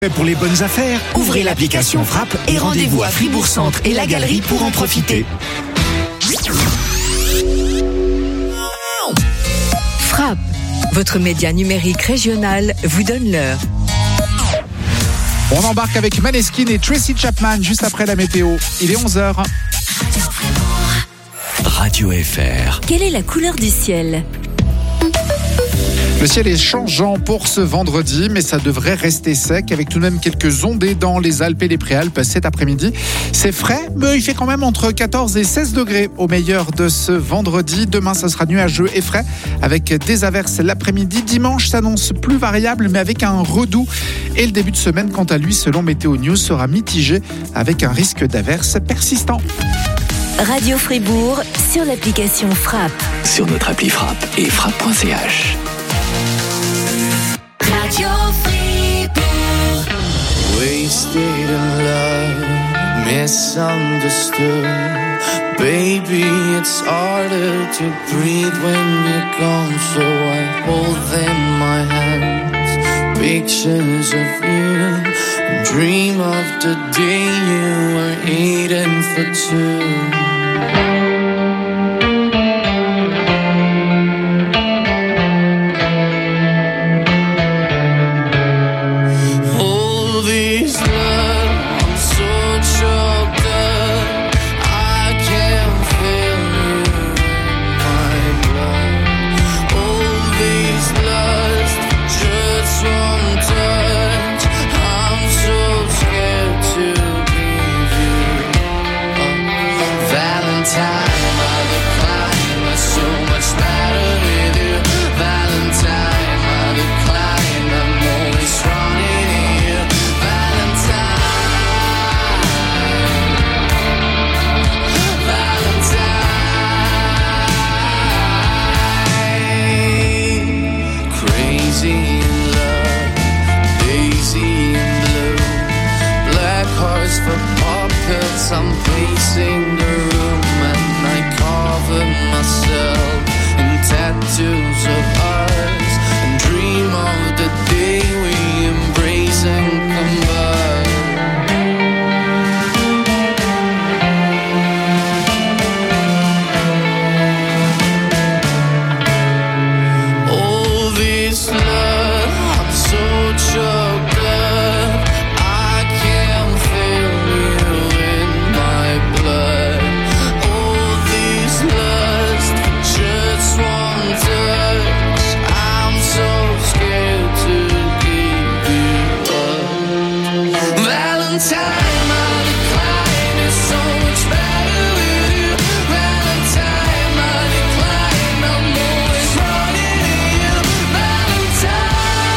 Pour les bonnes affaires, ouvrez l'application Frappe et rendez-vous à Fribourg Centre et la Galerie pour en profiter. Frappe, votre média numérique régional, vous donne l'heure. On embarque avec Maneskin et Tracy Chapman juste après la météo. Il est 11h. Radio FR. Quelle est la couleur du ciel ? Le ciel est changeant pour ce vendredi, mais ça devrait rester sec avec tout de même quelques ondées dans les Alpes et les Préalpes cet après-midi. C'est frais, mais il fait quand même entre 14 et 16 degrés au meilleur de ce vendredi. Demain, ça sera nuageux et frais avec des averses l'après-midi. Dimanche s'annonce plus variable, mais avec un redoux. Et le début de semaine, quant à lui, selon Météo News, sera mitigé avec un risque d'averses persistant. Radio Fribourg sur l'application Frappe. Sur notre appli Frappe et frappe.ch. Radio Fribourg. Wasted in love, misunderstood. Baby, it's harder to breathe when you're gone. So I hold them in my hands, pictures of you, and dream of the day you were eating for two. I'm pacing the room and I cover myself in tattoos of ours and dream of the day we embrace and combine. All this love, I'm so choked up, I can't feel you in my blood. All this lust for just one touch, I'm so scared to give you up. Valentine, my decline is so much better with you. Valentine, my decline, I'm always running to you. Valentine,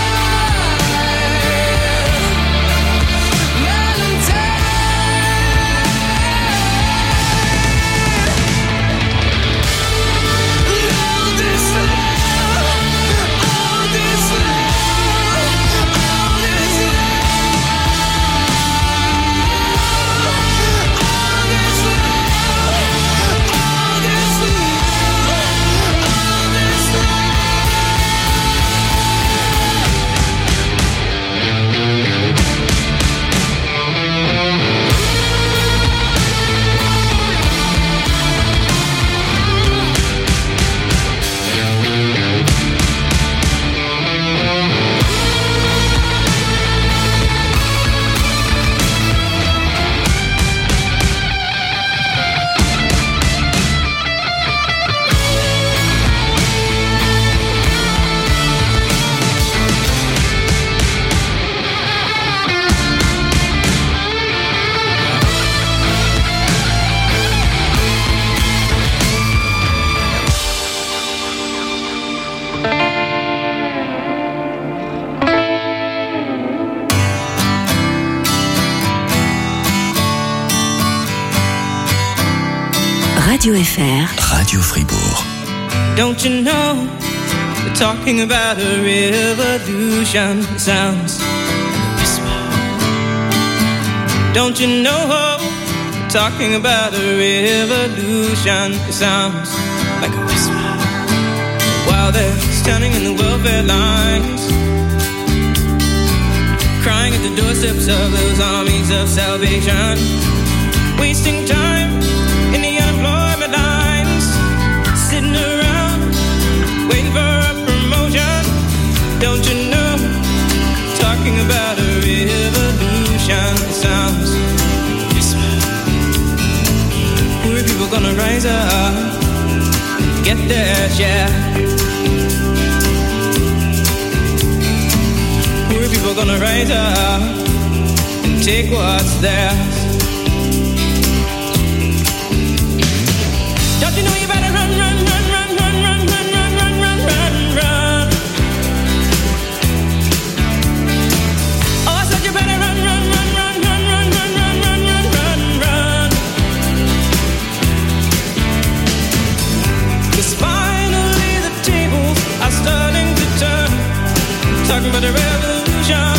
Radio FR. Radio Fribourg. Don't you know, we're talking about a revolution. It sounds like a whisper. Don't you know, we're talking about a revolution. It sounds like a whisper. While they're standing in the welfare lines, crying at the doorsteps of those armies of salvation, wasting time in the unemployment lines, sitting around waiting for a promotion. Don't you know, talking about a revolution sounds whisper. Poor people gonna rise up, get their share. Poor people gonna rise up and take what's theirs. Don't you know you better run, run, run, run, run, run, run, run, run, run, run, run. Oh, I said you better run, run, run, run, run, run, run, run, run, run, run, run. 'Cause finally the tables are starting to turn, talking about a revolution.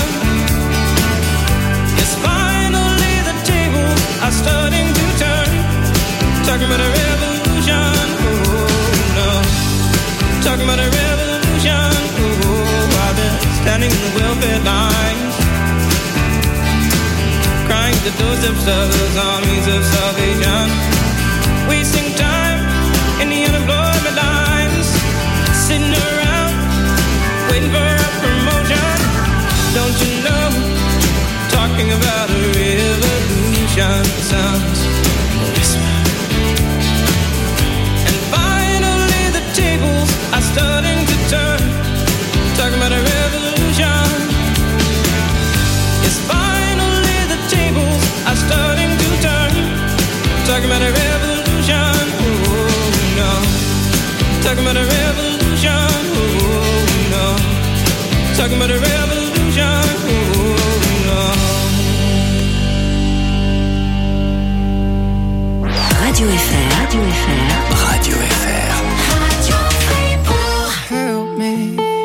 Yes, finally the tables are starting to turn, talking about a revolution. Oh no, talking about a revolution. Oh, while they're standing in the welfare lines, crying at the doorsteps of those armies of salvation, wasting time in the unemployment lines, sitting around waiting for a promotion. Don't you know, talking about a revolution sounds whisper. And finally the tables are starting to turn, talking about a revolution. Yes, finally the tables are starting to turn, talking about a revolution. Oh no, talking about a revolution. Oh no, talking about a revolution. Oh no. Radio FR. Radio FR. Radio FR. Help me.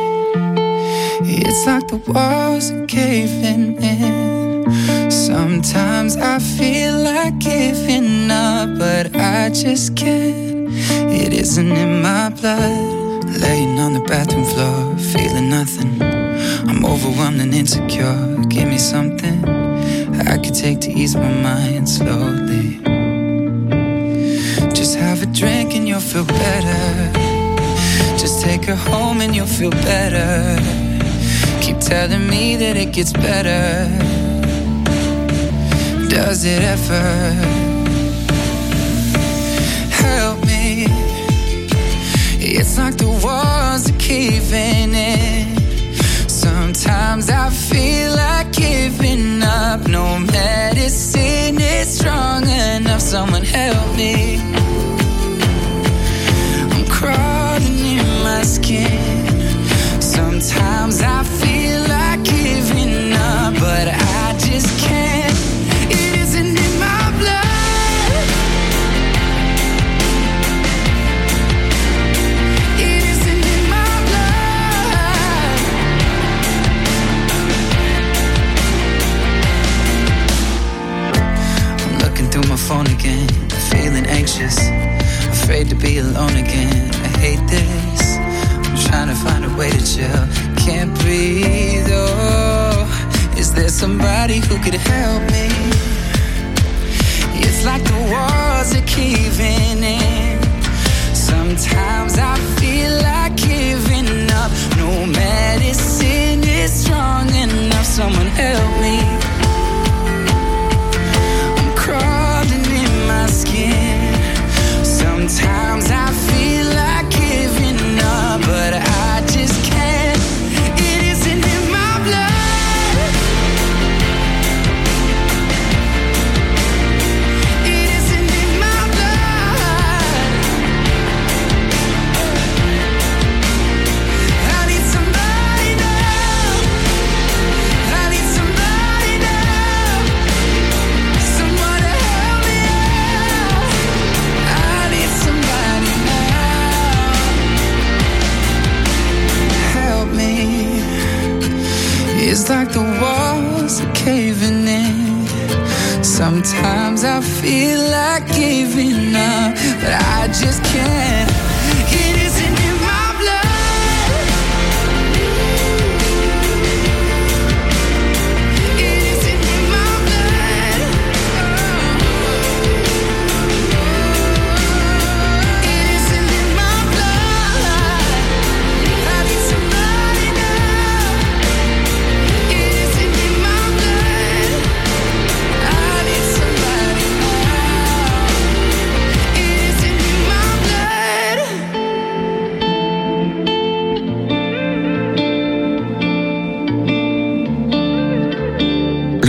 It's like the walls are caving in. Sometimes I feel like giving up, but I just can't. It isn't in my blood. Laying on the bathroom floor, feeling nothing. I'm overwhelmed and insecure. Give me something I could take to ease my mind slowly. Just have a drink and you'll feel better. Just take her home and you'll feel better. Keep telling me that it gets better. Does it ever? Help me. It's like the walls are caving in. Sometimes I feel like giving up. No medicine is strong enough. Someone help me. I'm crawling in my skin. Sometimes I feel like giving up, but I just can't. It isn't in my blood. It isn't in my blood. I'm looking through my phone again, feeling anxious, afraid to be alone again. I hate this. I'm trying to find a way to chill. Can't breathe, oh. Is there somebody who could help me? It's like the walls are caving in. Sometimes I feel like giving up. No medicine is strong enough. Someone help me. I'm crawling in my skin. Sometimes I feel like giving up, but I just can't. It isn't in my blood. It isn't in my blood. I need somebody now. I need somebody now. Someone to help me out. I need somebody now. Help me. It's like the walls are caving in. Sometimes I feel like giving up, but I just can't. It isn't in my blood.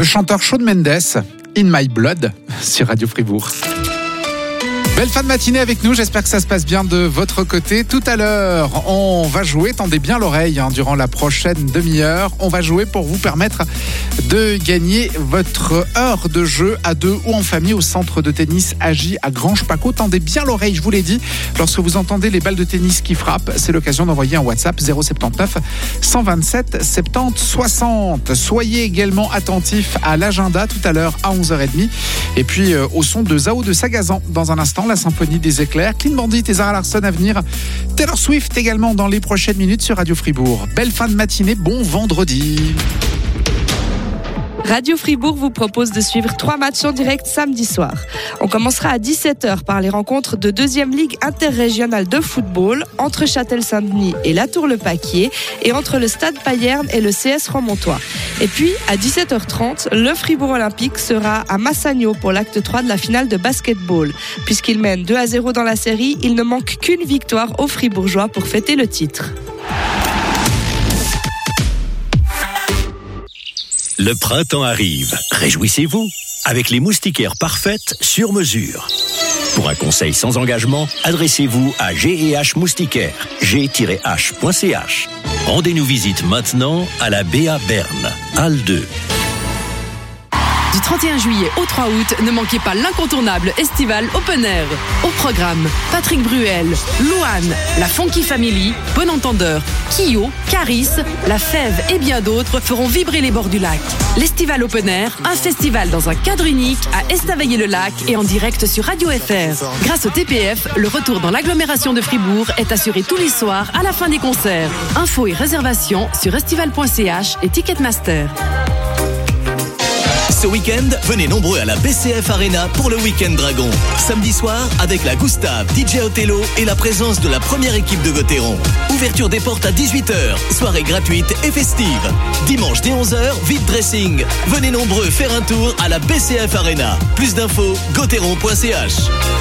Le chanteur Shawn Mendes, In My Blood, sur Radio Fribourg. Belle fin de matinée avec nous, j'espère que ça se passe bien de votre côté. Tout à l'heure, on va jouer, tendez bien l'oreille durant la prochaine demi-heure. On va jouer pour vous permettre de gagner votre heure de jeu à deux ou en famille au centre de tennis Agi à Grange-Paco. Tendez bien l'oreille, je vous l'ai dit. Lorsque vous entendez les balles de tennis qui frappent, c'est l'occasion d'envoyer un WhatsApp 079 127 70 60. Soyez également attentifs à l'agenda tout à l'heure à 11h30. Et puis au son de Zao de Sagazan dans un instant. La symphonie des éclairs, Clean Bandit et Zara Larsson à venir. Taylor Swift également dans les prochaines minutes sur Radio Fribourg. Belle fin de matinée, bon vendredi. Radio Fribourg vous propose de suivre 3 matchs en direct samedi soir. On commencera à 17h par les rencontres de 2e Ligue interrégionale de football entre Châtel-Saint-Denis et La Tour-le-Paquier et entre le Stade Payerne et le CS Romontois. Et puis, à 17h30, le Fribourg Olympique sera à Massagno pour l'acte 3 de la finale de basketball. Puisqu'il mène 2-0 dans la série, il ne manque qu'une victoire aux Fribourgeois pour fêter le titre. Le printemps arrive. Réjouissez-vous avec les moustiquaires parfaites sur mesure. Pour un conseil sans engagement, adressez-vous à G&H Moustiquaires, g-h.ch. Rendez-nous visite maintenant à la BA Berne, Halle 2. Du 31 juillet au 3 août, ne manquez pas l'incontournable Estival Open Air. Au programme, Patrick Bruel, Louane, la Funky Family, Bon Entendeur, Kyo, Caris, La Fève et bien d'autres feront vibrer les bords du lac. L'Estival Open Air, un festival dans un cadre unique à Estavayer-le-Lac et en direct sur Radio FR. Grâce au TPF, le retour dans l'agglomération de Fribourg est assuré tous les soirs à la fin des concerts. Infos et réservations sur estival.ch et Ticketmaster. Ce week-end, venez nombreux à la BCF Arena pour le Week-end Dragon. Samedi soir, avec la Gustave, DJ Othello et la présence de la première équipe de Gauthieron. Ouverture des portes à 18h, soirée gratuite et festive. Dimanche dès 11h, vide dressing. Venez nombreux faire un tour à la BCF Arena. Plus d'infos, gauthieron.ch.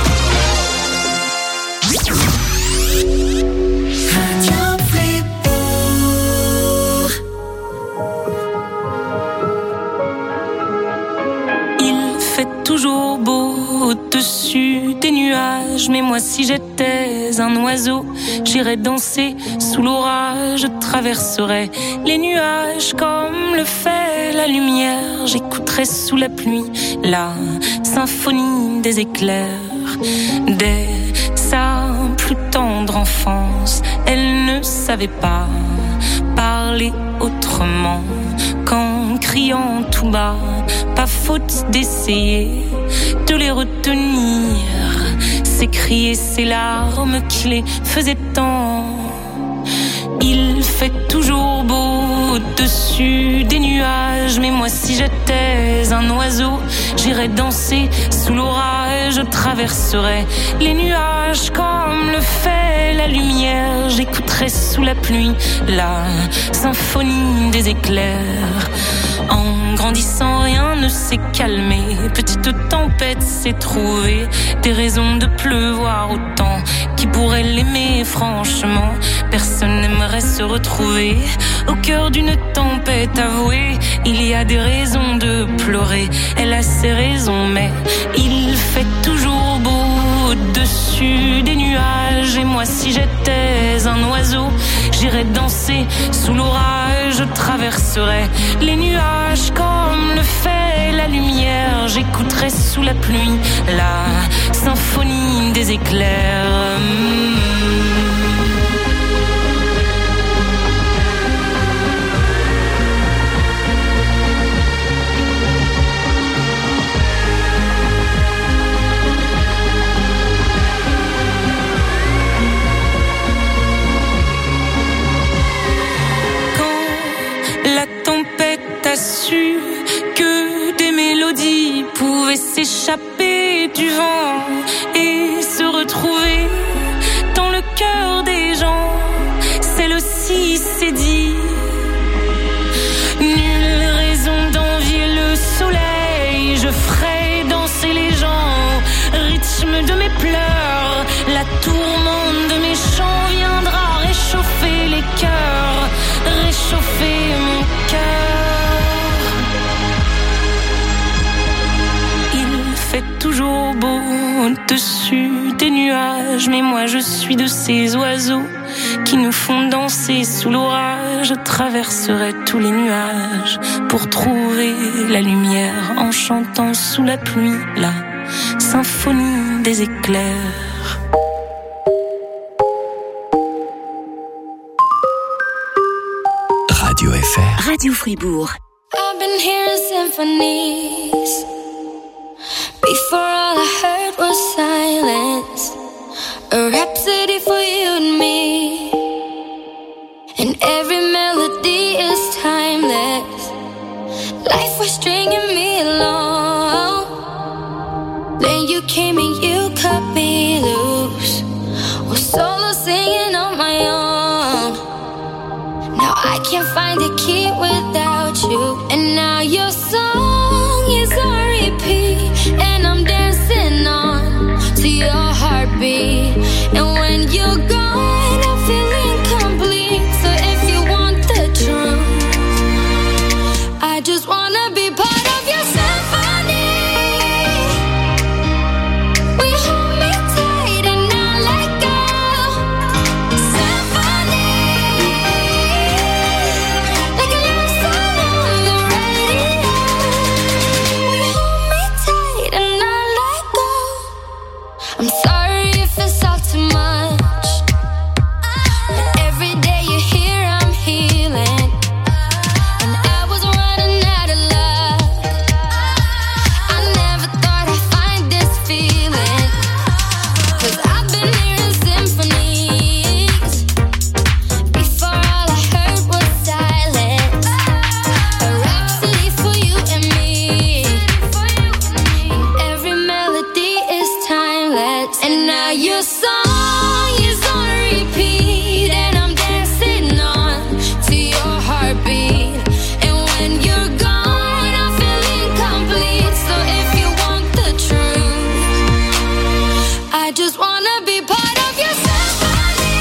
Toujours beau au-dessus des nuages. Mais moi si j'étais un oiseau, j'irais danser sous l'orage. Je traverserais les nuages comme le fait la lumière. J'écouterais sous la pluie la symphonie des éclairs. Dès sa plus tendre enfance, elle ne savait pas parler autrement qu'en criant tout bas. Pas faute d'essayer de les retenir, ces cris et ces larmes qui les faisaient tant. Il fait toujours beau au-dessus des nuages. Mais moi si j'étais un oiseau, j'irais danser sous l'orage. Je traverserais les nuages comme le fait la lumière. J'écouterais sous la pluie la symphonie des éclairs. En grandissant, rien ne s'est calmé. Petite tempête s'est trouvée des raisons de pleuvoir autant. Qui pourrait l'aimer franchement? Personne n'aimerait se retrouver au cœur d'une tempête avouée. Il y a des raisons de pleurer, elle a ses raisons, mais il fait toujours beau au-dessus des nuages. Et moi si j'étais un oiseau, j'irais danser sous l'orage. Je traverserais les nuages comme le fait la lumière. J'écouterais sous la pluie la symphonie des éclairs. T'as su que des mélodies pouvaient s'échapper du vent et se retrouver dans le cœur des gens. Celle-ci s'est dit, nulle raison d'envier le soleil. Je ferai danser les gens au rythme de mes pleurs. La tourmente de mes chants viendra réchauffer les cœurs, réchauffer mon cœur. toujours beau au-dessus des nuages, mais moi je suis de ces oiseaux qui nous font danser sous l'orage. Je traverserai tous les nuages pour trouver la lumière en chantant sous la pluie la symphonie des éclairs. Radio FR. Radio Fribourg. I've been hearing symphonies. Before all I heard was silence. A rhapsody for you and me. And every melody is timeless. Life was stringing me along. Then you came and you cut me loose. Was solo singing on my own. Now I can't find a key without you. And now your song is on repeat. And I'm dancing on to your heartbeat. And when you're gone, I feel incomplete. So if you want the truth, I just wanna be part of your symphony. We hold me tight and not let go. Symphony, like a love song on the radio. We hold me tight and not let go. I'm sorry if it's all too much, but every day you're here I'm healing. And I was running out of luck. I never thought I'd find this feeling. 'Cause I've been hearing symphonies. Before all I heard was silence. A rhapsody for you and me. Every melody is timeless. And now your song is on repeat. And I'm dancing on to your heartbeat. And when you're gone, I feel incomplete. So if you want the truth, I just wanna be part of your symphony.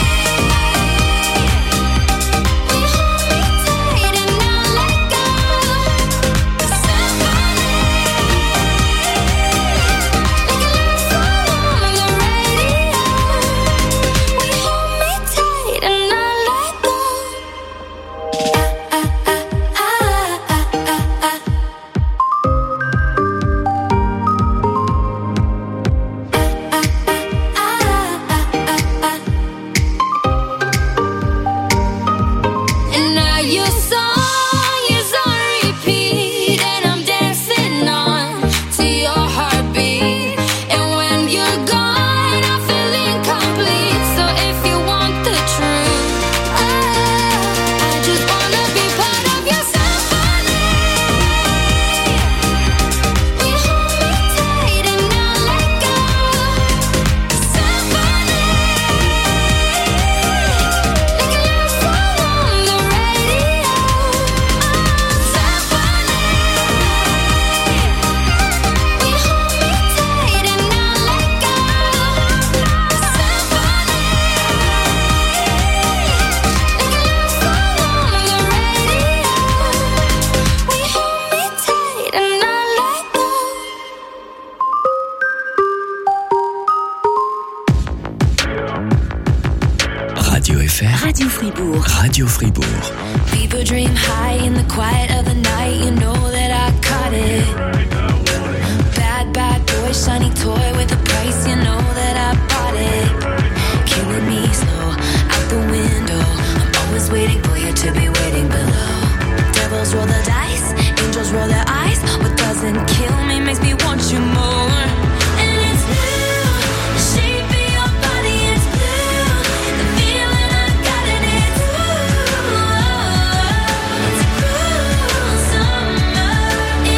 We hold me tight and not let go. Symphony, like a love song on the radio. We hold me tight and not let go. And now your song is on repeat. And I'm dancing on to your heartbeat. And when you're gone, I feel incomplete. So if you want the truth, I just wanna be part of your symphony. We hold me tight and not let go. Symphony, like a love song on the radio. Symphony, we hold me tight and not let go. Symphony, like a love song on the radio. We hold me tight and not let go. Radio FR. Radio Fribourg. Radio Fribourg. People dream high in the quiet of the night. You know that I caught it. Bad, bad boy, shiny toy with a price. You know that I bought it. Killing me slow out the window. I'm always waiting for you to be waiting below. Devils roll the dice, angels roll their eyes. What doesn't kill me makes me want you more. And it's blue, the shape of your body is blue. The feeling I got in it too. It's a cruel summer.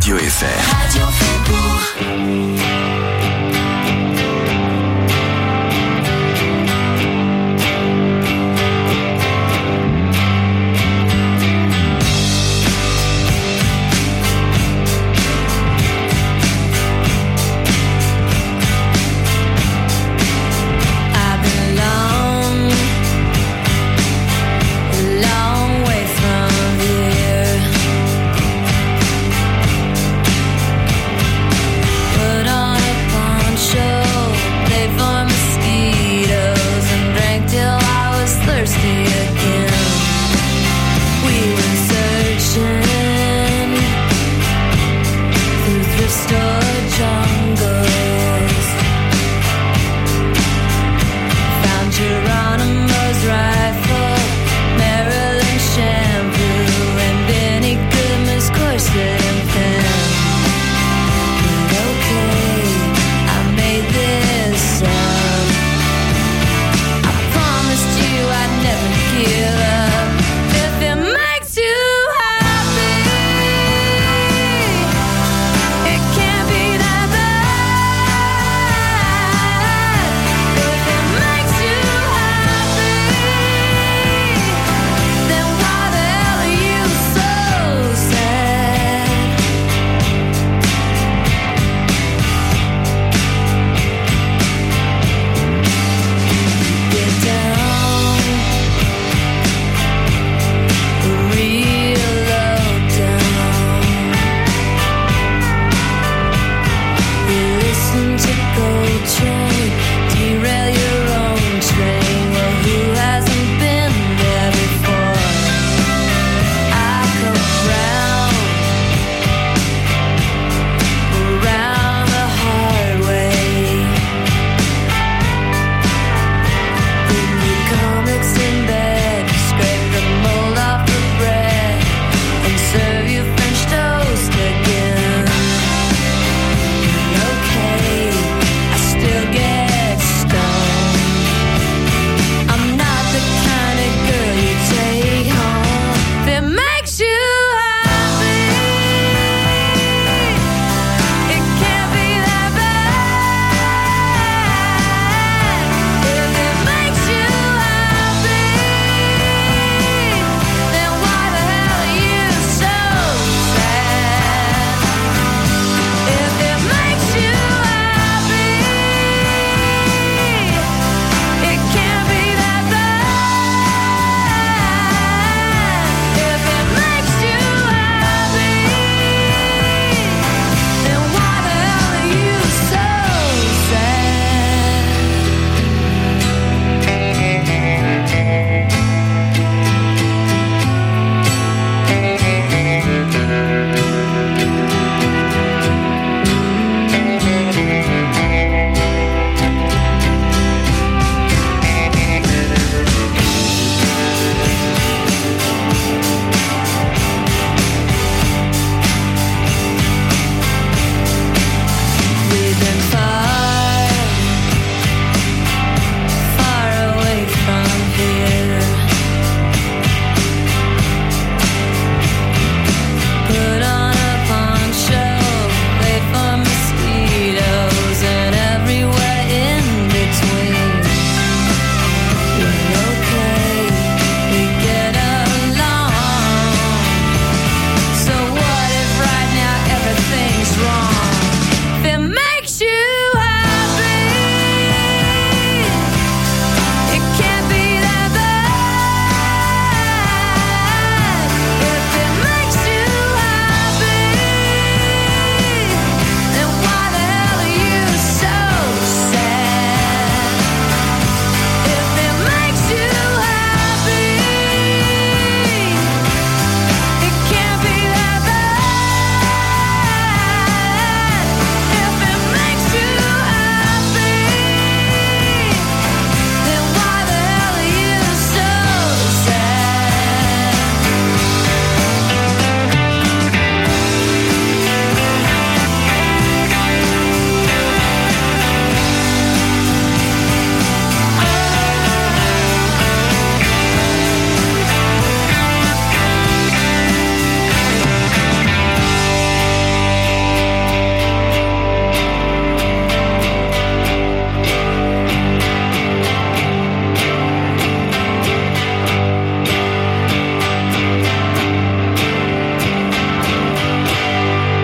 Radio FR. Radio Fribourg. Put on a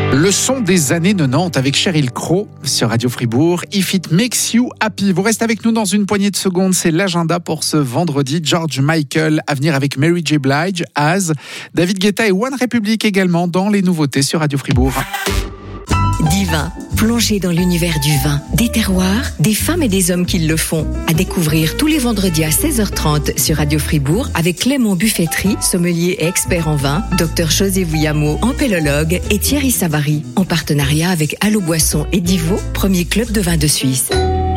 Le son des années 90 avec Sheryl Crow sur Radio Fribourg. If It Makes You Happy. Vous restez avec nous dans une poignée de secondes. C'est l'agenda pour ce vendredi. George Michael à venir avec Mary J. Blige, Az, David Guetta et One Republic également dans les nouveautés sur Radio Fribourg. Divin, plongé dans l'univers du vin, des terroirs, des femmes et des hommes qui le font. À découvrir tous les vendredis à 16h30 sur Radio Fribourg avec Clément Buffetterie, sommelier et expert en vin, Dr José Vouillamo, ampélologue et Thierry Savary, en partenariat avec Allo Boisson et Divo, premier club de vin de Suisse.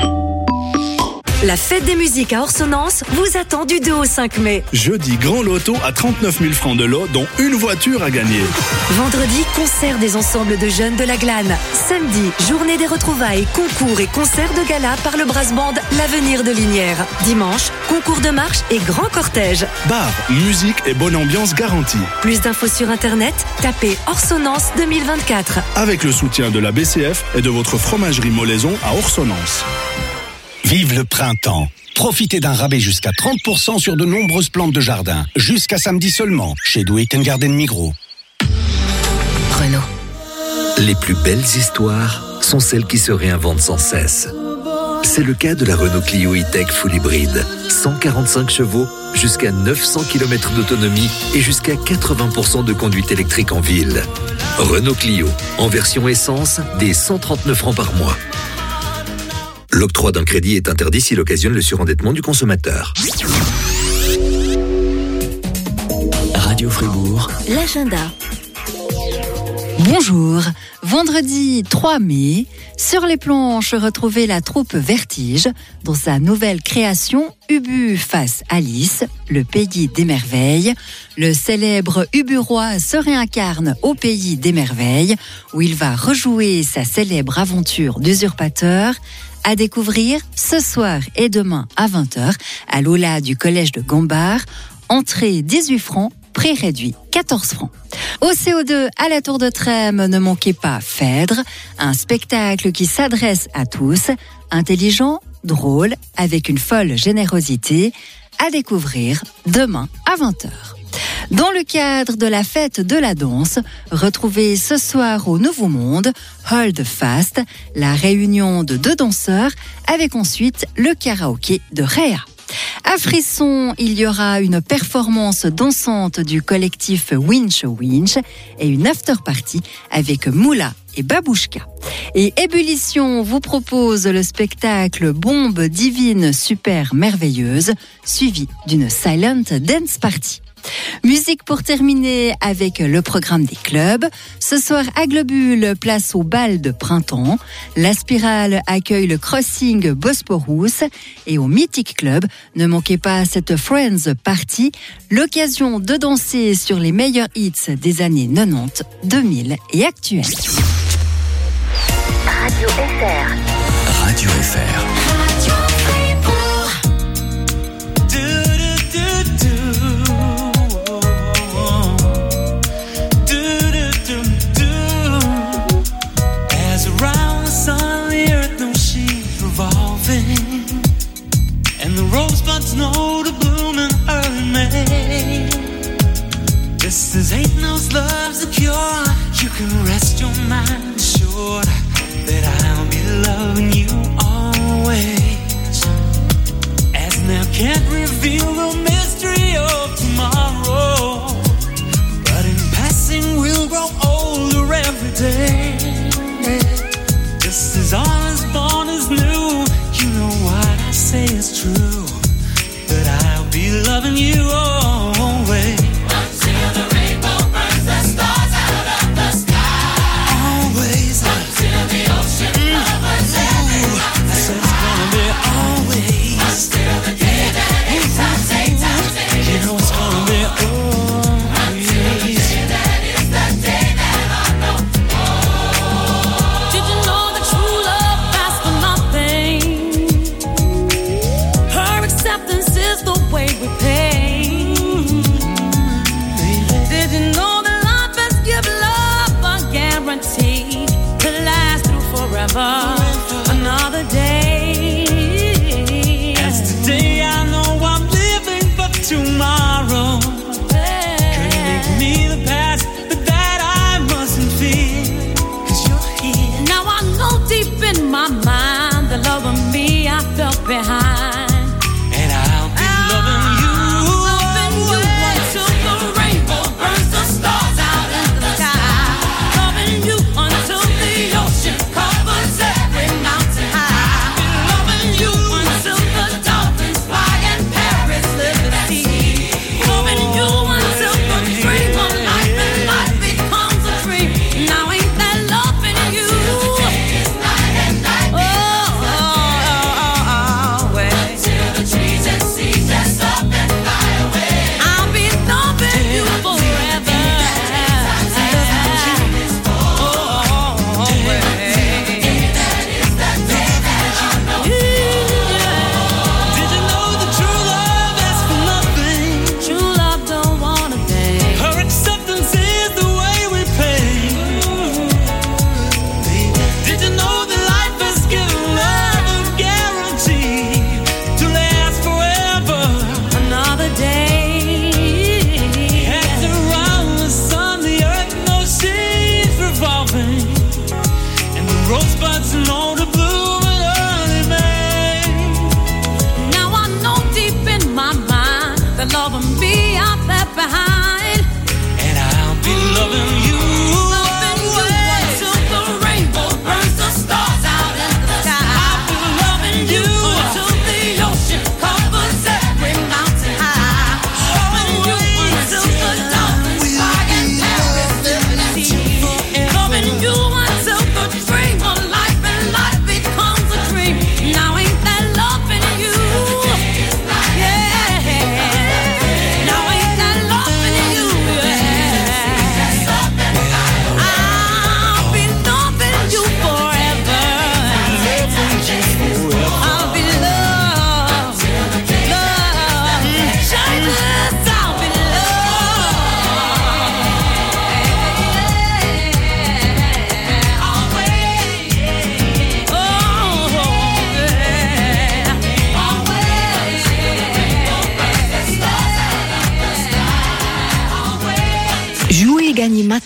La fête des musiques à Orsonnance vous attend du 2 au 5 mai. Jeudi, grand loto à 39 000 francs de lot, dont une voiture à gagner. Vendredi, concert des ensembles de jeunes de la Glane. Samedi, journée des retrouvailles, concours et concerts de gala par le brass band L'Avenir de Linière. Dimanche, concours de marche et grand cortège. Bar, musique et bonne ambiance garantie. Plus d'infos sur internet, tapez Orsonnance 2024. Avec le soutien de la BCF et de votre fromagerie Molaison à Orsonnance. Vive le printemps. Profitez d'un rabais jusqu'à 30% sur de nombreuses plantes de jardin. Jusqu'à samedi seulement, chez Do It & Garden Migros. Renault. Les plus belles histoires sont celles qui se réinventent sans cesse. C'est le cas de la Renault Clio E-Tech Full Hybride. 145 chevaux, jusqu'à 900 km d'autonomie et jusqu'à 80% de conduite électrique en ville. Renault Clio, en version essence, dès 139 francs par mois. L'octroi d'un crédit est interdit s'il occasionne le surendettement du consommateur. Radio Fribourg. L'agenda. Bonjour, vendredi 3 mai, sur les planches, retrouvez la troupe Vertige dans sa nouvelle création Ubu face Alice, le pays des merveilles. Le célèbre Ubu-roi se réincarne au pays des merveilles où il va rejouer sa célèbre aventure d'usurpateur. À découvrir ce soir et demain à 20h à l'Aula du collège de Gambard. Entrée 18 francs, prix réduit 14 francs. Au CO2 à la Tour de Trême, ne manquez pas Phèdre, un spectacle qui s'adresse à tous, intelligent, drôle, avec une folle générosité. À découvrir demain à 20h. Dans le cadre de la fête de la danse, retrouvez ce soir au Nouveau Monde Hold Fast, la réunion de 2 danseurs, avec ensuite le karaoké de Réa. À Frisson, il y aura une performance dansante du collectif Winch Winch et une after-party avec Moula et Babouchka. Et Ébullition vous propose le spectacle Bombe divine super merveilleuse, suivi d'une silent dance party. Musique pour terminer avec le programme des clubs. Ce soir à Globule, place au bal de printemps. La Spirale accueille le Crossing Bosporus. Et au Mythic Club, ne manquez pas cette Friends Party, l'occasion de danser sur les meilleurs hits des années 90, 2000 et actuels. Radio FR. Radio FR. Rosebuds know to bloom in early May. This is ain't no love's a cure. You can rest your mind assured that I'll be loving you always. As now can't reveal the mystery of tomorrow, but in passing we'll grow older every day. Just as all is born is new, you know what I say is true, that I'll be loving you always. Until the rainbow burns the stars out of the sky. Always. Until the ocean covers every mountain. I said it's gonna be always. Until the day that eight times, you know it's gonna be always. Until the day that is the day that I know. Did you know that true love lasts for nothing? Her acceptance is the way we pay. Did you know that life has given love a guarantee to last through forever? Another day. As today I know I'm living for tomorrow. Could make me the past, but that I mustn't fear.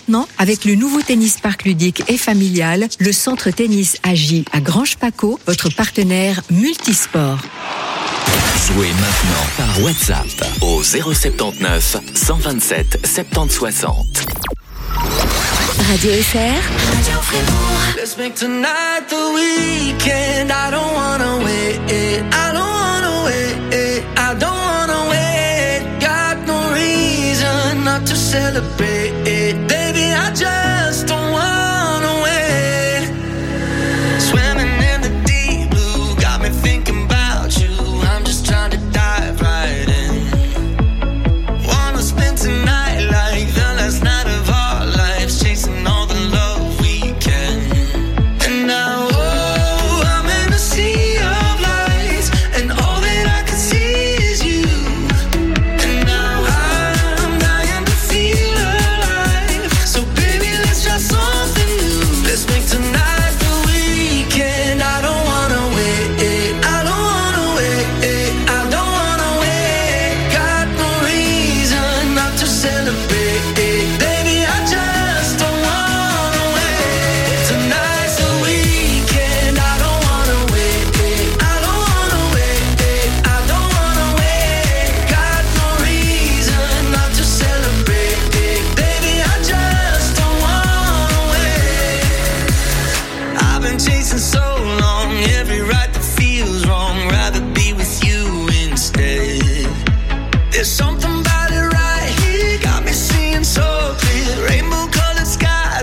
maintenant, avec le nouveau tennis parc ludique et familial, le centre tennis Agi à Grange-Paco, votre partenaire multisport. Jouez maintenant par WhatsApp au 079 127 70 60. Radio FR. Radio Fribourg. Let's make tonight the weekend. I don't wanna wait. I don't wanna wait. I don't wanna wait. Got no reason not to celebrate. Baby, I just don't wanna wait. Swimming in the deep blue got me thinking about you. I'm just trying to dive right in. Wanna spend tonight like the last night of our lives, chasing all the love we can. And now, oh, I'm in a sea of lights, and all that I can see is you. And now I'm dying to feel alive. So baby, let's try something new. Let's make tonight the weekend. I don't wanna wait. I don't wanna wait. I don't wanna wait. Got no reason not to celebrate. Baby, I just don't wanna wait. Tonight's the weekend. I don't wanna wait. I don't wanna wait. I don't wanna wait. Got no reason not to celebrate. Baby, I just don't wanna wait. I've been chasing so long, every right that feels wrong. Rather be with you instead. There's something about it right here, got me seeing so clear. Rainbow-colored skies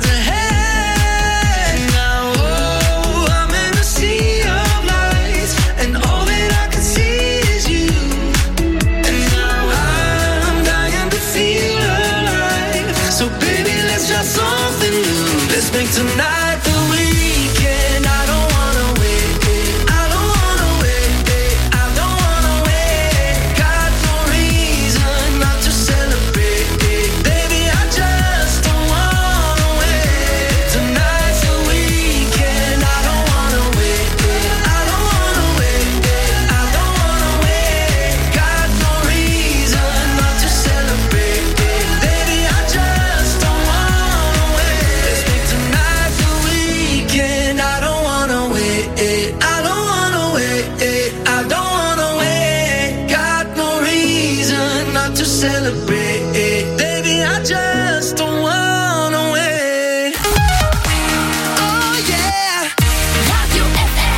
ahead. Now, oh, I'm in a sea of lights, and all that I can see is you. And now I'm dying to feel alive. So baby, let's try something new. Let's make tonight the weekend. I don't wanna wait. I don't wanna wait. I don't wanna wait. Got no reason not to celebrate. Baby, I just don't wanna wait. Tonight's the weekend. I don't wanna wait. I don't wanna wait. I don't wanna wait. Got no reason not to celebrate. Baby, I just don't wanna wait. Let's make tonight the weekend. I don't wanna wait. I don't wanna wait. I don't wanna wait. Got no reason not to celebrate. Baby, I just don't wanna wait. Oh yeah. Radio FR.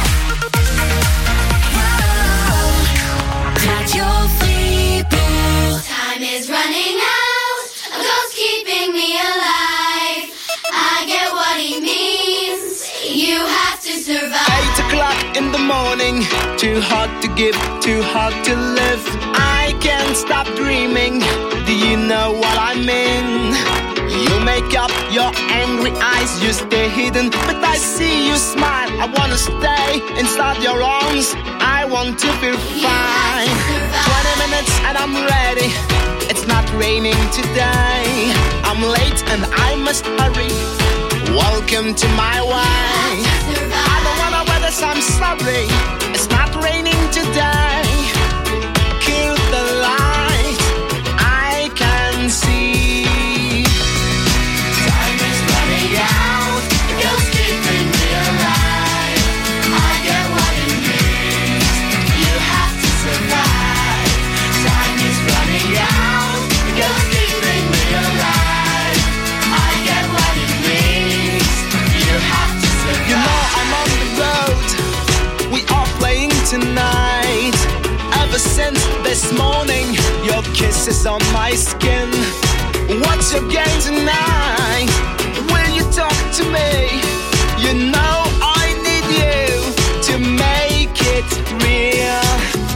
Radio Fribourg. Time is running out. A ghost keeping me alive. I get what he means. You have to survive. 8 o'clock in the morning, too hard to give, too hard to live. I can't stop dreaming. Do you know what I mean? You make up your angry eyes, you stay hidden, but I see you smile. I wanna stay inside your arms. I want to feel fine. 20 minutes and I'm ready. It's not raining today. I'm late and I must hurry. Welcome to my way. I don't wanna weather, so I'm sorry. It's not raining today. Kill the light, I can see. Time is running out, the ghost keeping me alive. I get what it means, you have to survive. Time is running out, the ghost keeping me alive. I get what it means, you have to survive. You know I'm on the road, we are playing tonight. Ever since this morning, your kiss is on my skin. What's your game tonight? Will you talk to me? You know I need you to make it real.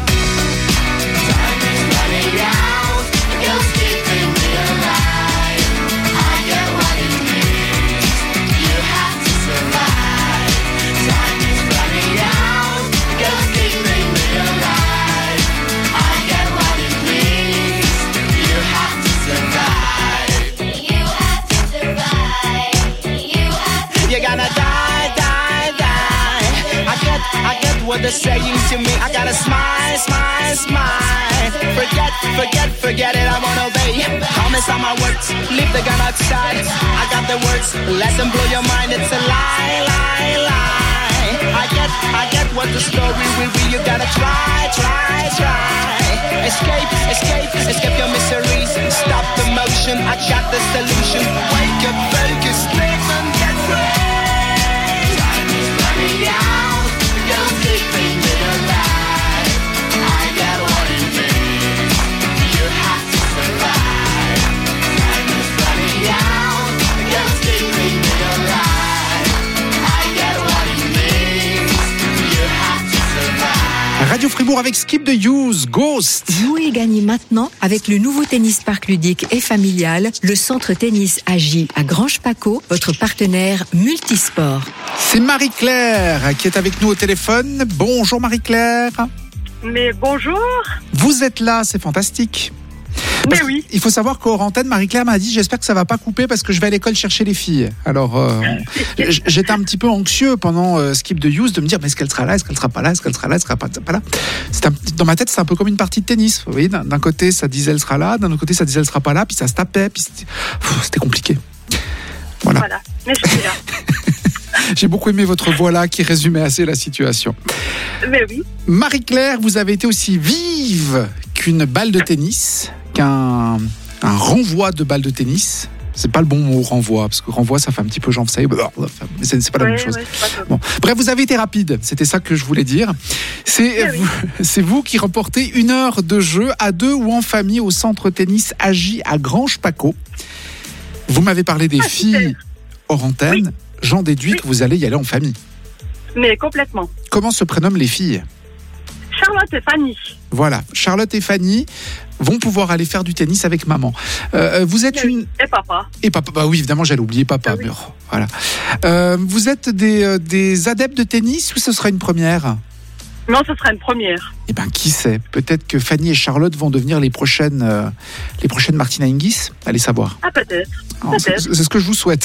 Time is running out, the ghost keeping me alive. I get what it means, you have to survive. Time is running out, the ghost keeping me alive. I get what it means, you have to survive. You have to survive. what they're saying to me. I gotta smile, smile, smile. Forget it, I won't obey. Promise on my words, leave the gun outside. I got the words, let them blow your mind. It's a lie, lie, lie. I get what the story will be. You gotta try. Escape your miseries. Stop the motion, I got the solution. Wake up, focus, think and get free. Time is running out, don't keep me alive. I got what it means, you have to survive. Time is running out, don't keep me alive. I got what it means, you have to survive. Radio Fribourg avec Skip the Use, Ghost. Jouez et gagnez maintenant avec le nouveau tennis parc ludique et familial, le centre tennis AJ à Grange-Paco, votre partenaire multisport. C'est Marie-Claire qui est avec nous au téléphone. Bonjour Marie-Claire. Mais bonjour. Vous êtes là, c'est fantastique. Mais oui. Il faut savoir qu'au antenne, Marie-Claire m'a dit j'espère que ça va pas couper parce que je vais à l'école chercher les filles. Alors j'étais un petit peu anxieux pendant Skip the Use de me dire mais est-ce qu'elle sera là, est-ce qu'elle sera pas là, est-ce qu'elle sera là, est-ce qu'elle sera pas là. Dans ma tête c'est un peu comme une partie de tennis. Vous voyez, d'un côté ça disait elle sera là, d'un autre côté ça disait elle sera pas là, puis ça se tapait, puis c'était compliqué. Voilà. Mais je suis là. J'ai beaucoup aimé votre voix là qui résumait assez la situation. Mais oui. Marie-Claire, vous avez été aussi vive qu'une balle de tennis, qu'un renvoi de balle de tennis. C'est pas le bon mot, renvoi, parce que renvoi, ça fait un petit peu genre, vous savez, c'est pas la même chose. Bon. Bref, vous avez été rapide, c'était ça que je voulais dire. C'est vous qui remportez 1 heure de jeu à 2 ou en famille au centre tennis AJ à Grange-Paco. Vous m'avez parlé des filles hors antenne. Oui. J'en déduis que vous allez y aller en famille. Mais complètement. Comment se prénomment les filles ? Charlotte et Fanny. Voilà, Charlotte et Fanny vont pouvoir aller faire du tennis avec maman. Vous êtes une... Et papa. Et papa, bah oui, évidemment, j'allais oublier papa. Oui. Mais voilà. Vous êtes des adeptes de tennis ou ce sera une première ? Non, ce sera une première. Eh bien, qui sait ? Peut-être que Fanny et Charlotte vont devenir les prochaines Martina Hingis. Allez savoir. Ah, peut-être. Alors, c'est ce que je vous souhaite.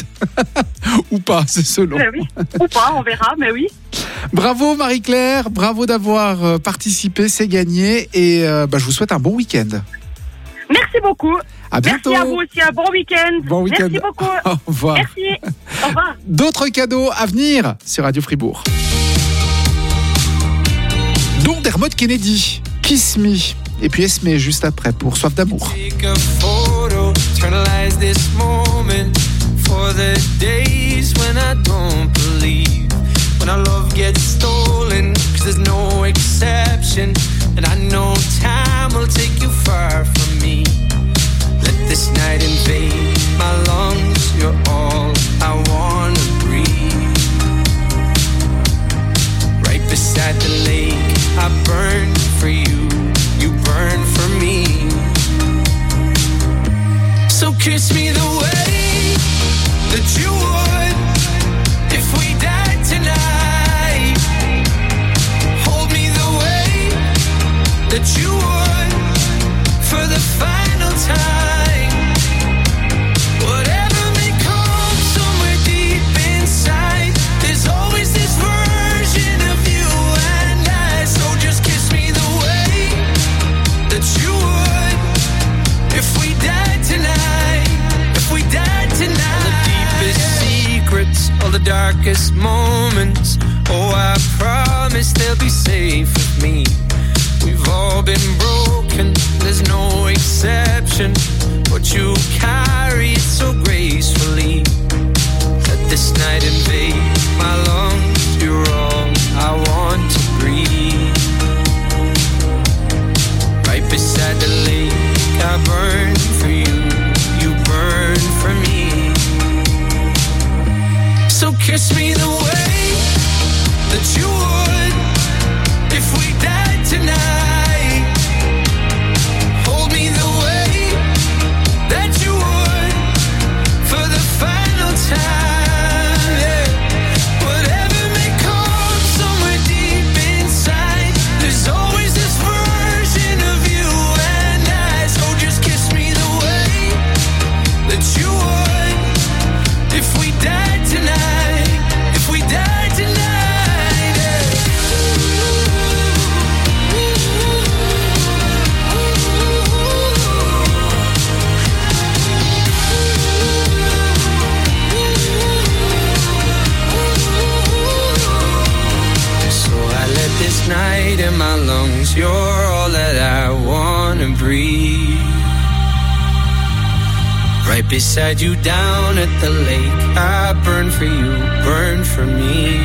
Ou pas, c'est selon. Mais oui. Ou pas, on verra, mais oui. Bravo Marie-Claire, bravo d'avoir participé, c'est gagné. Et je vous souhaite un bon week-end. Merci beaucoup. À bientôt. Merci à vous aussi, un bon week-end. Bon week-end. Merci beaucoup. Au revoir. Merci. Au revoir. D'autres cadeaux à venir sur Radio Fribourg. Dont Dermot Kennedy, Kiss Me, et puis Esme juste après pour Soif d'amour. When our love gets stolen, 'cause there's no exception. And I know time will take you far from me. Let this night invade my lungs. You're all I wanna breathe. Right beside the lake, I burn for you. You burn for me. So kiss me the way that you would if we died tonight. Hold me the way that you would for the final time. Whatever may come somewhere deep inside, there's always this version of you and I. So just kiss me the way that you would if we died tonight. If we died tonight. All the darkest moments, oh I promise they'll be safe with me. We've all been broken, there's no exception, but you carry it so gracefully. Let this night invade my lungs, you're all I want to breathe. Right beside the lake, I burn for you, you burn for me. So kiss me the way that you would if we died tonight. Hold me the way that you would for the final time. Yeah. Whatever may come somewhere deep inside, there's always this version of you and I. So just kiss me the way that you would if we died tonight. If we die tonight, yeah. you're all that I wanna breathe. Right beside you down at the lake, I burn for you, burn for me.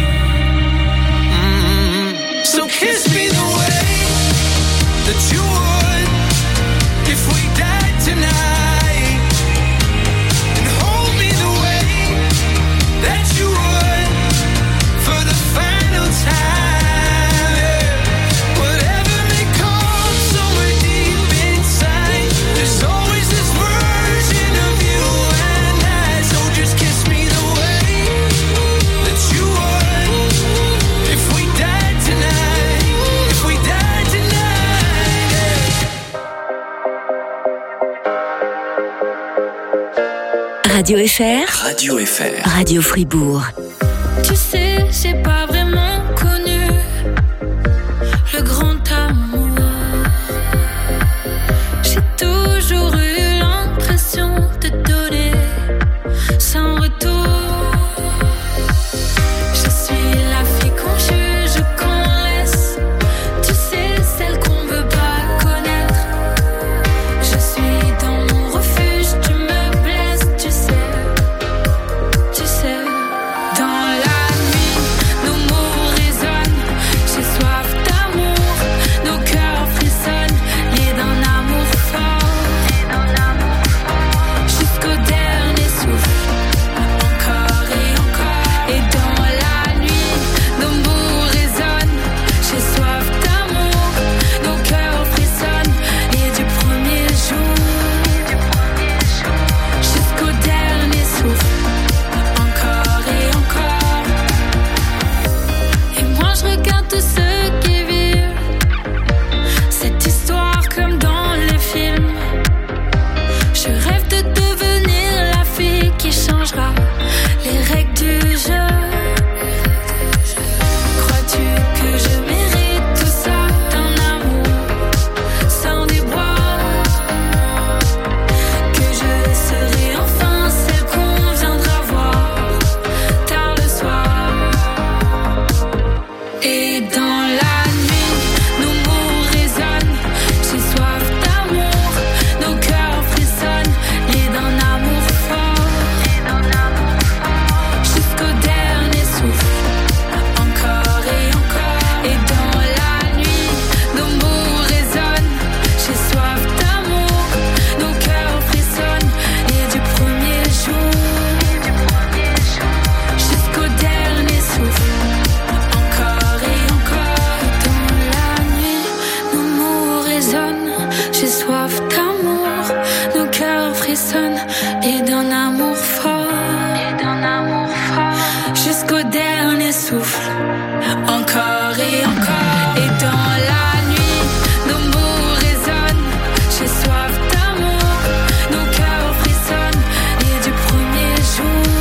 So kiss me the way that you would if we died tonight, and hold me the way that you would for the final time. Whatever may come somewhere deep inside, there's always this version of you and I. So just kiss me the way that you would if we died tonight, if we died tonight. Radio FR. Radio FR. Radio Fribourg. Tu sais, j'ai pas vraiment connu le grand amour. J'ai toujours eu l'impression de donner sans retour. Je suis la fille qu'on juge, qu'on laisse. Tu sais, celle qu'on veut pas connaître. Je suis dans mon refuge, tu me blesses, tu sais. Tu sais, dans la nuit, nos mots résonnent. J'ai soif d'amour, nos cœurs frissonnent, liés d'un amour fort, jusqu'au dernier souffle, encore et encore. Et dans la nuit, nos mots résonnent. J'ai soif d'amour, nos cœurs frissonnent, liés du premier jour, jusqu'au dernier souffle, encore et encore. Et moi je regarde tous ceux qui vivent cette histoire comme dans les films. Je rêve de devenir la fille qui changera les règles du jeu. Crois-tu que je mérite tout ça, d'un amour sans déboire? Que je serai enfin celle qu'on viendra voir tard le soir. Et dans la nuit, nos mots résonnent. J'ai soif d'amour, nos cœurs frissonnent, liés d'un amour fort, jusqu'au dernier souffle, encore et encore. Et dans la nuit, nos mots résonnent. J'ai soif d'amour, nos cœurs frissonnent, liés du premier jour, jusqu'au dernier souffle, encore et encore. Dans la nuit, nos mots résonnent. J'ai soif d'amour, nos cœurs frissonnent, et d'un amour fort, jusqu'au dernier souffle, encore et encore. Et dans la nuit, nos mots résonnent. J'ai soif d'amour, nos cœurs frissonnent, et du premier jour,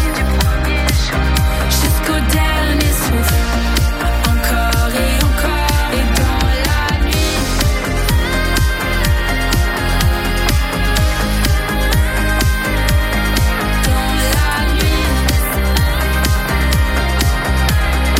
jusqu'au dernier souffle, encore et encore. Et dans la nuit, dans la nuit,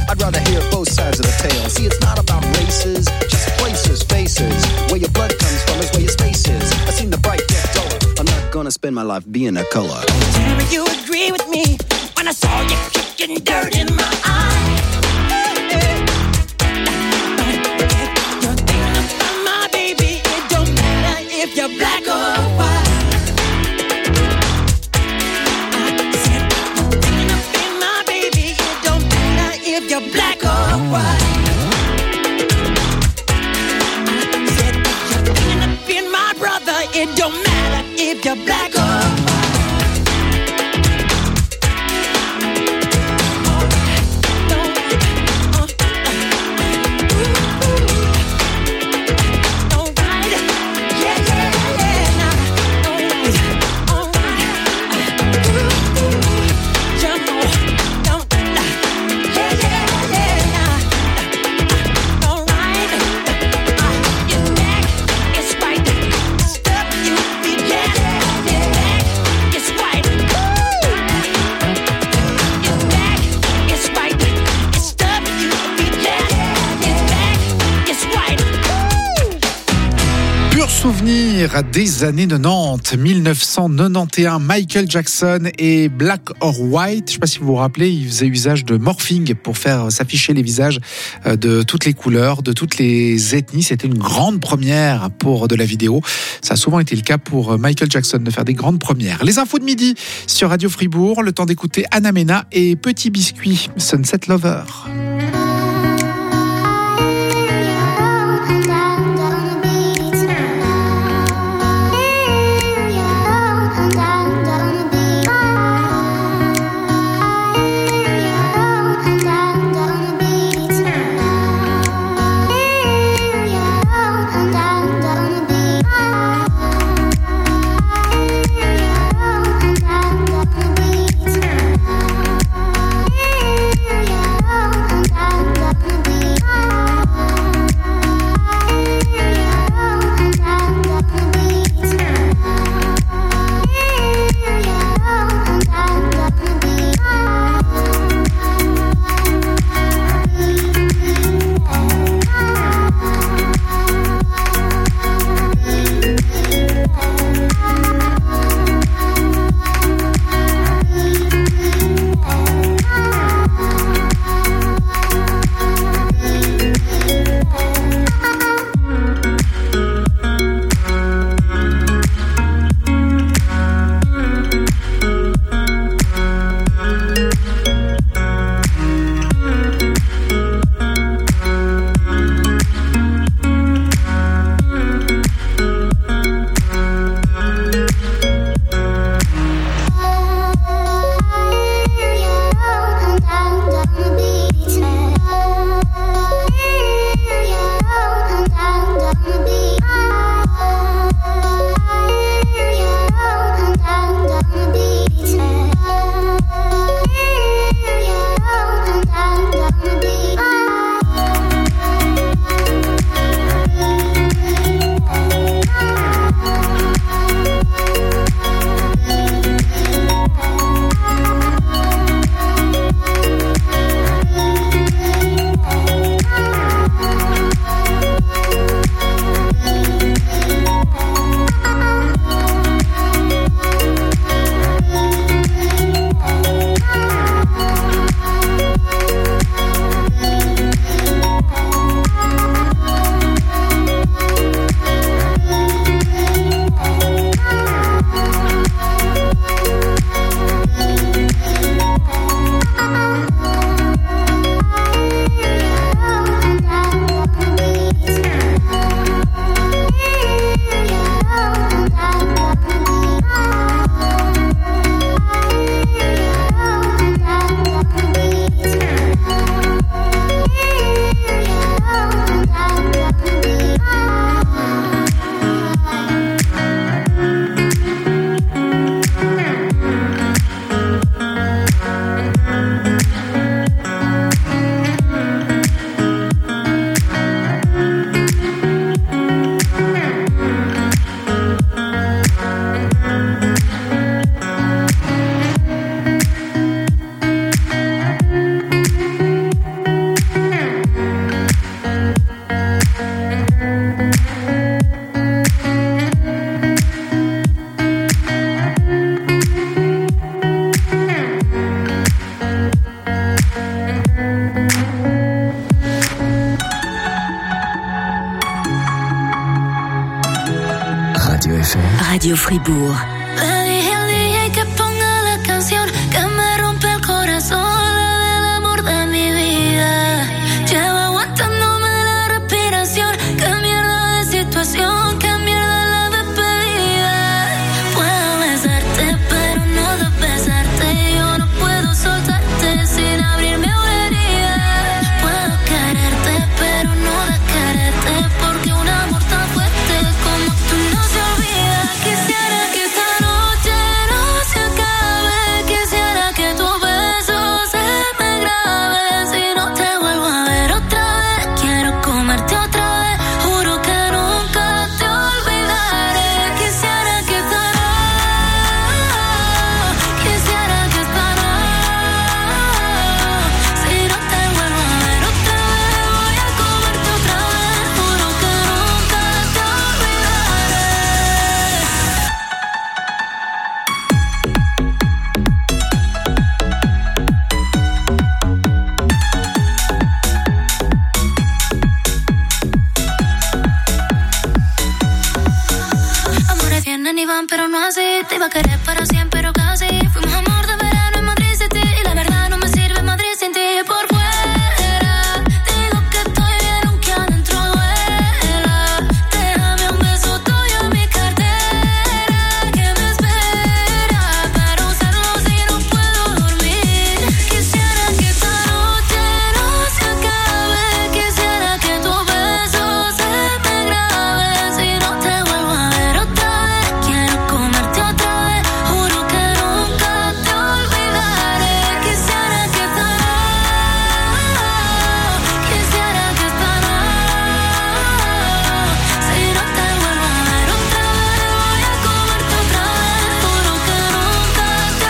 I'd rather hear both sides of the tale. See, it's not about races, just places, faces. Where your blood comes from is where your space is. I seen the bright get duller. I'm not gonna spend my life being a color. Tell me you agree with me when I saw you kicking dirt in my eye. You're thinking about my baby. It don't matter if you're black or white. I said you're thinking about my baby. It don't matter if you're black or white. I said you're thinking about my brother. It don't matter if you're black or white. Souvenir des années 90, 1991, Michael Jackson et Black or White. Je ne sais pas si vous vous rappelez, il faisait usage de morphing pour faire s'afficher les visages de toutes les couleurs, de toutes les ethnies. C'était une grande première pour de la vidéo. Ça a souvent été le cas pour Michael Jackson de faire des grandes premières. Les infos de midi sur Radio Fribourg, le temps d'écouter Anna Mena et Petit Biscuit, Sunset Lover. I'm Radio Fribourg. Le dije al DJ que ponga la canción que me rompe el corazón, la del amor de mi vida. Lleva aguantándome la respiración. Qué mierda de situación, qué mierda la despedida. Puedo besarte, pero no de besarte. Yo no puedo soltarte sin abrirme una herida. Puedo quererte, pero no de quererte, porque un amor tan fuerte como tú no se olvida. Quisiera que esta noche no se acabe. Quisiera que tu beso se me grabe. Si no te vuelvo a ver otra vez, quiero comerte otra vez. Juro que nunca te olvidaré. Quisiera que esta noche, quisiera que esta noche, si no te vuelvo a ver otra vez, voy a comerte otra vez. Juro que nunca te olvidaré. Amores vienen y van, pero no así. Te iba a querer para siempre, pero casi. Fuimos amor de verano en Madrid City. Y la verdad no me sirve Madrid sin ti. Por fuera digo que estoy bien, aunque adentro duela. Déjame un beso tuyo en mi cartera, que me espera para usarlo si no puedo dormir. Quisiera que esta noche no se acabe. Quisiera que tu beso se me grabe. Si no te vuelvo a ver otra vez, quiero comerte otra vez. Juro que nunca te olvidaré. Quisiera que esta noche, quisiera que esta noche, si no te vuelvo a ver otra vez, voy a comerte otra vez. Juro que nunca te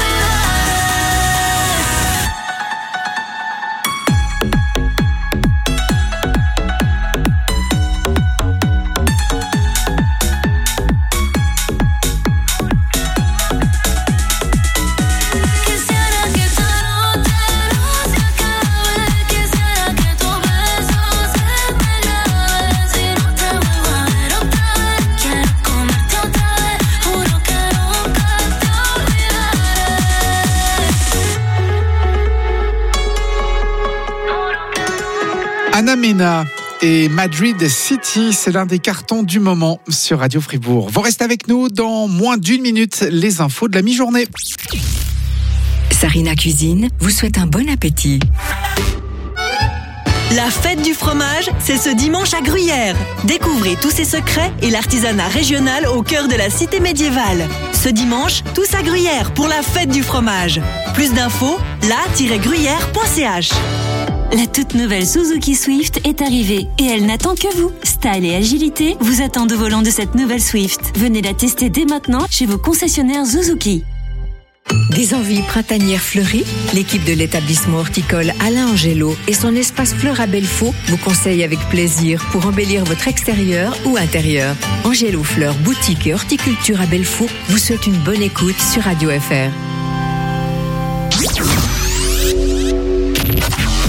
Quisiera que esta noche no se acabe. Quisiera que tu beso se me grabe. Si no te vuelvo a ver otra vez, quiero comerte otra vez. Juro que nunca te olvidaré. Anna Mena et Madrid City, c'est l'un des cartons du moment sur Radio Fribourg. Vous restez avec nous dans moins d'1 minute, les infos de la mi-journée. Sarina Cuisine vous souhaite un bon appétit. La fête du fromage, c'est ce dimanche à Gruyère. Découvrez tous ses secrets et l'artisanat régional au cœur de la cité médiévale. Ce dimanche, tous à Gruyère pour la fête du fromage. Plus d'infos, la-gruyère.ch. La toute nouvelle Suzuki Swift est arrivée et elle n'attend que vous. Style et agilité vous attendent au volant de cette nouvelle Swift. Venez la tester dès maintenant chez vos concessionnaires Suzuki. Des envies printanières fleuries? L'équipe de l'établissement horticole Alain Angelo et son espace Fleur à Belfaux vous conseillent avec plaisir pour embellir votre extérieur ou intérieur. Angelo Fleurs, boutique et horticulture à Belfaux vous souhaite une bonne écoute sur Radio FR.